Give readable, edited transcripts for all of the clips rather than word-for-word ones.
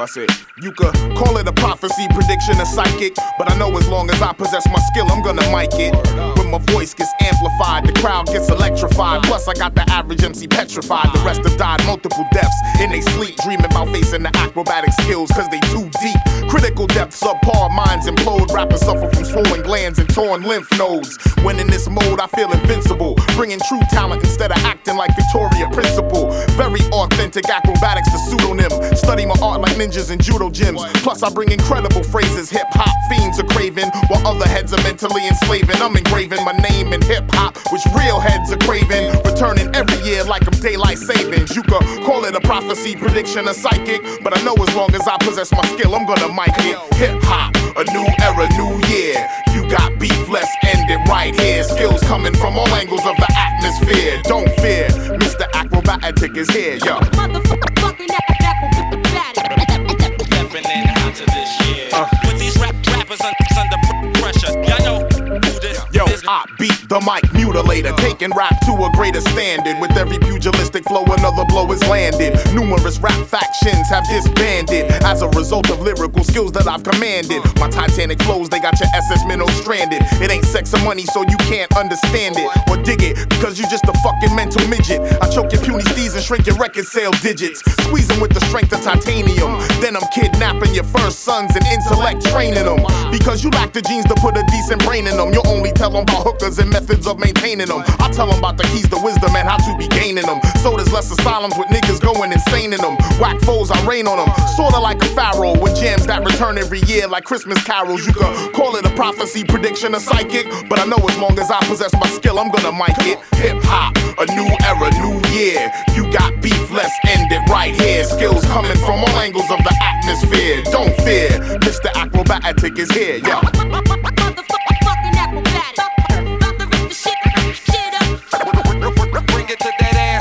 Bust it. You could call it a prophecy, prediction, a psychic, but I know as long as I possess my skill, I'm gonna mic it. When my voice gets amplified, the crowd gets electrified. Plus I got the average MC petrified. The rest have died multiple deaths in they sleep, dreaming about facing the acrobatic skills, cause they too deep. Critical depths, subpar minds implode. Rappers suffer from swollen glands and torn lymph nodes. When in this mode, I feel invincible, bringing true talent instead of acting like Victoria Principal. Very authentic acrobatics, the pseudonym. Study my art like ninjas in judo gyms. Plus I bring incredible phrases hip-hop fiends are craving, while other heads are mentally enslaving. I'm engraving my name in hip-hop, which real heads are craving. Returning every year like I'm daylight savings. You could call it a prophecy, prediction, a psychic, but I know as long as I possess my skill, I'm gonna mic it. Hip-hop, a new era, new year. You got beef, let's end it right here. Skills coming from all angles of the atmosphere. Don't fear, Mr. Acrobatic is here, yo. Motherfucking acrobatic. Stepping in hot to this year. With these rappers under pressure. Y'all know who this Yo, is. I beat the mic mutilator, taking rap to a greater standard. With every pugilistic flow, another blow is landed. Numerous rap factions have disbanded as a result of lyrical skills that I've commanded. My Titanic flows, they got your SS minnow stranded. It ain't sex or money, so you can't understand it or dig it, because you just a fucking mental midget. I choke your puny steeds and shrink your record sale digits, squeeze them with the strength of titanium. Then I'm kidnapping your first sons and intellect training them, because you lack the genes to put a decent brain in them. You'll only tell them about hookers and methods of maintaining them. I tell them about the keys to wisdom and how to be gaining them. So there's less asylums with niggas going insane in them. Whack foes, I rain on them, sorta like a pharaoh, with jams that return every year like Christmas carols. You could call it a prophecy, prediction, a psychic, but I know as long as I possess my skill, I'm gonna mic it. Hip-hop, a new era, new year. You got beef, let's end it right here. Skills coming from all angles of the atmosphere. Don't fear, Mr. Acrobatic is here, yo. Motherfucking acrobatic. About to rip the shit up. Bring it to that ass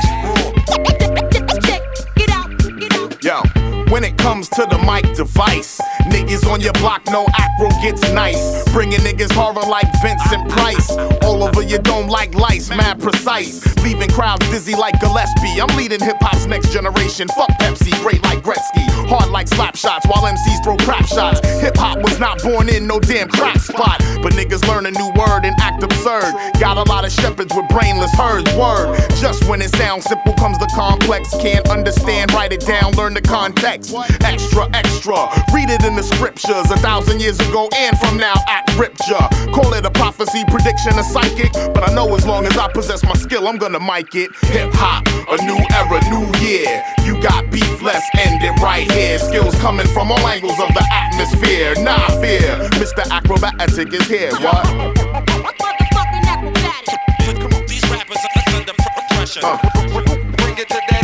roar. Check it out. Yo, when it comes to the mic device, niggas on your block know acro gets nice. Bringing niggas horror like Vincent Price. All over your dome like lice, mad precise. Leaving crowds dizzy like Gillespie. I'm leading hip-hop's next generation. Fuck Pepsi, great like Gretzky. Hard like slap shots while MCs throw crap shots. Hip-hop was not born in no damn crap spot, but niggas learn a new word and act absurd. Got a lot of shepherds with brainless herds, word. Just when it sounds simple comes the complex. Can't understand, write it down, learn the context. Extra, extra, read it in the scriptures. 1,000 years ago and from now, act ripture. Call it a prophecy, prediction, a psychic, but I know as long as I possess my skill, I'm gonna mic it. Hip-hop, a new era, new year. You got beef, let's end it right here. Skills coming from all angles of the atmosphere. Nah fear, Mr. Acrobatic is here, what? Motherfucking acrobatic. These rappers under pressure. Bring it to that